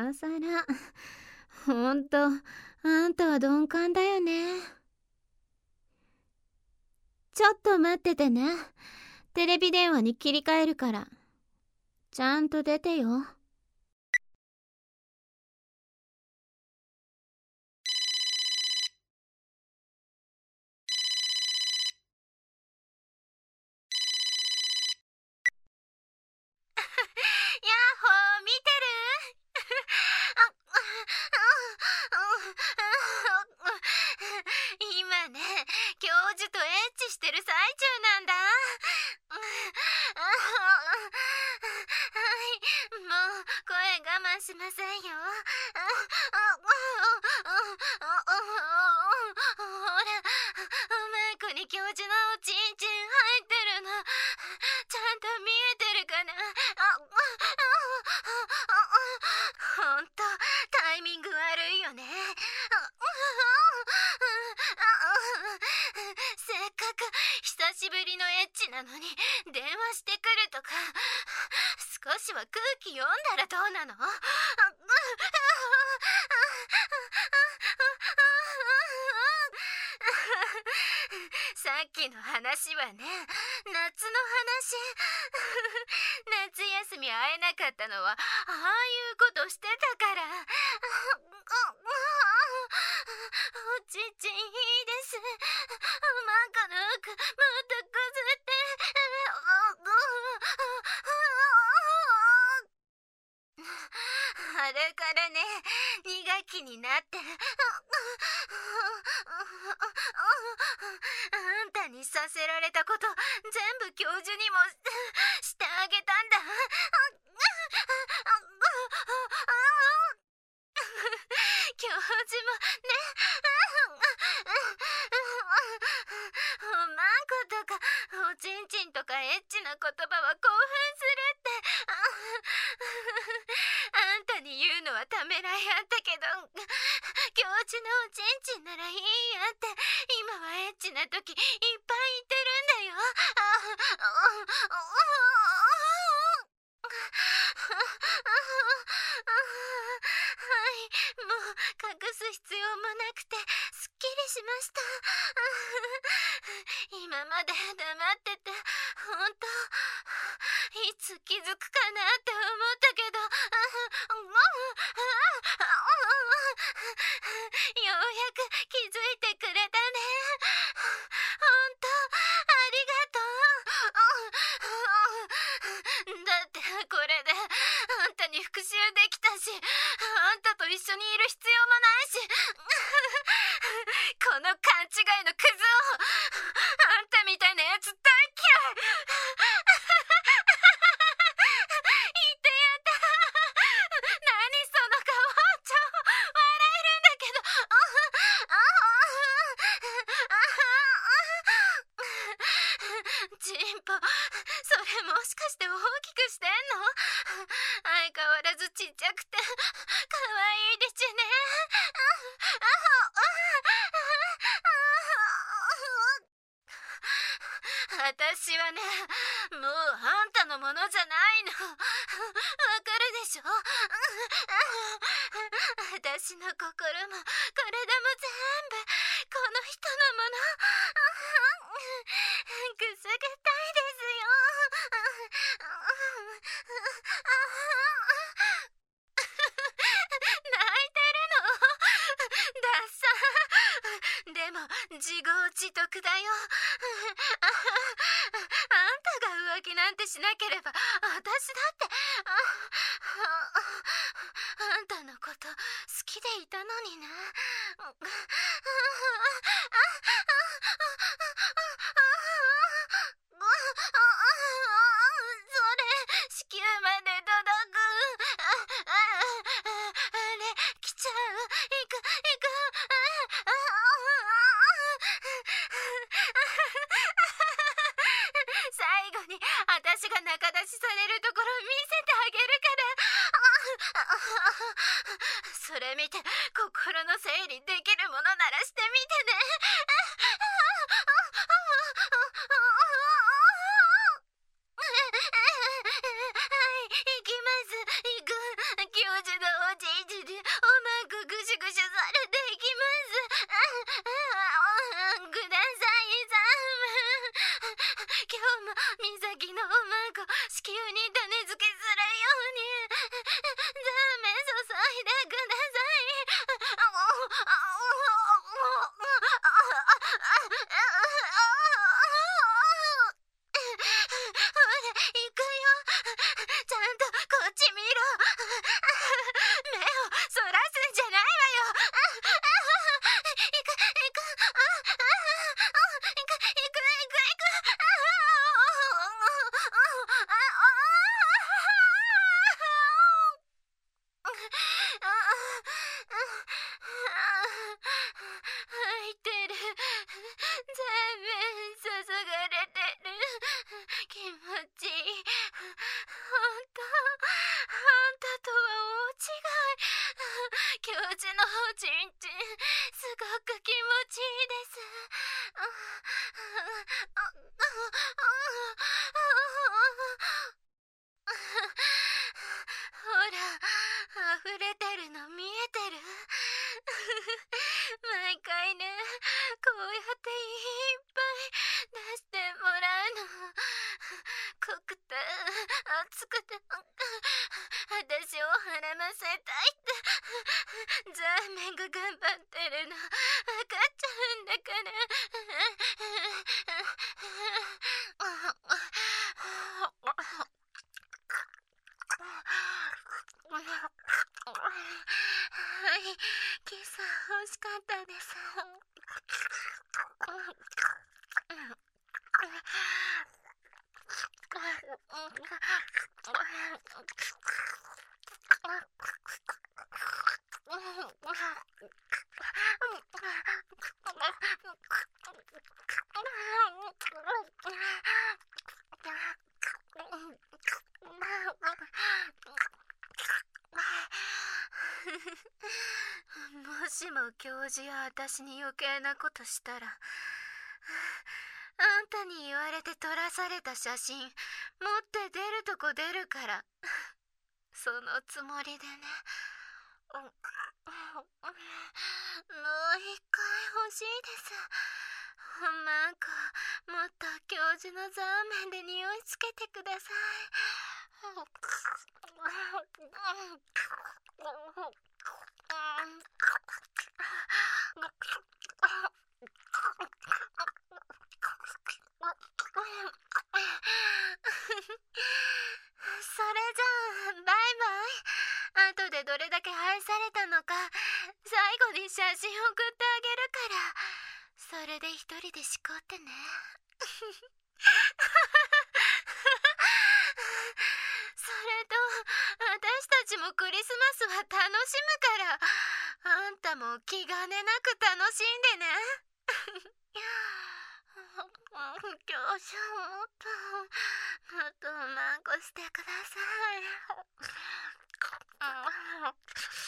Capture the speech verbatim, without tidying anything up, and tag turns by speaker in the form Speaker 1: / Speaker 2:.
Speaker 1: 今さら。ほんと、あんたは鈍感だよね。ちょっと待っててね。テレビ電話に切り替えるから。ちゃんと出てよ。
Speaker 2: ヤッホー、見てる？今ね、教授とエッチしてる最中なんだ。はい、もう声我慢しませんよ。ほら、マイクに教授のおちんちん入ってるの。ちゃんと見えてるかな？ほんとタイミング悪いよね。せっかく久しぶりのエッチなのに電話してくるとか、少しは空気読んだらどうなの？さっきの話はね、夏の話。夏休み会えなかったのはああいうことしてたから。おちちんいいです。マカの服もっとくずって。あれからね、に学期になってあんたにさせられたこと全部教授にもしてあげたんだ。教授もね、おまんことかおちんちんとかエッチな言葉は興奮するって。あんたに言うのはためらいあったけど、教授のおちんちんならいいやって今はエッチな時いっぱい言ってるんだよ。はい、もう隠す必要もなくてすっきりしました。今まで黙ってて本当いつ気づくかなって思ったけど、ようやく気づいてくれたね。本当ありがとう。だってこれであんたに復讐できたし、あんたと一緒にいる必要もないし、この勘違いのクズを、あんたみたいなやつ大嫌い。言ってやった。何その顔、ちょ笑えるんだけど。チンポ、それもしかして大きくしてんの？相変わらずちっちゃくて可愛いですね。私はね、もうあんたのものじゃないの。わかるでしょ？私の心も体も全部この人のもの。くすぐったいですよ。泣いてるの？ダッサー。でも自業自得だよ。あんたが浮気なんてしなければ私だってああんたのこと好きでいたのにな。それ子宮まで届く。あれ来ちゃう。行く行く。最後に私が仲出しされるところ見せてあげるから。それ見て心の整理できるものならしてみてね。はい、行きます。行く。教授のおじい開いてる。全部注がれてる。気持ちいい。ほんと、あんたとは大違い。教授のおちんちん、すごく気持ちいいです。ほら、溢れてるの見えてる。毎回ね、こうやっていっぱい出してもらうの。濃くて熱くて、私を孕ませたいってザーメンが頑張ってるの分かっちゃうんだから。はい、キス欲しかったです。もしも教授や私に余計なことしたら、あんたに言われて撮らされた写真持って出るとこ出るから、そのつもりでね。もう一回欲しいです。なんかもっと教授のザーメンで匂いつけてください。それじゃあバイバイ。後でどれだけ愛されたのか最後に写真送ってあげるから、それで一人でしこってね。それと私たちもクリスマスは楽しむから、あんたも気兼ねなく楽しんでね。教授もっともっとうまくしてください。